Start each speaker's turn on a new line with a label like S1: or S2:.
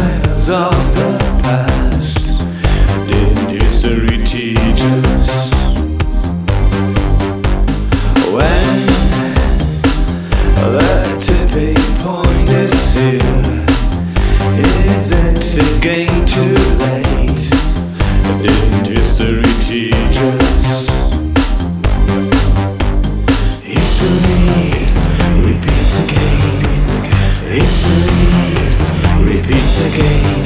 S1: trials of the past did history teach us? When the tipping point is here, isn't it getting too late? Did history teach us? History repeats again. History repeats again.